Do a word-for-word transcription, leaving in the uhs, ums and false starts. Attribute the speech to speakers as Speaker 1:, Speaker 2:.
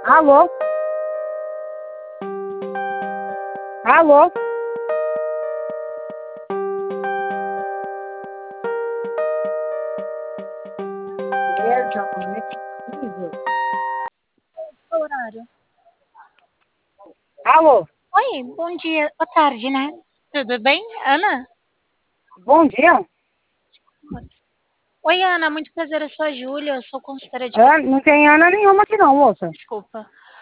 Speaker 1: Alô? Alô?
Speaker 2: Horário.
Speaker 1: Alô?
Speaker 2: Oi, bom dia, boa tarde, né? Tudo bem, Ana?
Speaker 1: Bom dia.
Speaker 2: Oi, Ana, muito prazer, eu sou a Júlia, eu sou consultora de...
Speaker 1: É, não tem Ana nenhuma aqui não, moça.
Speaker 2: Desculpa.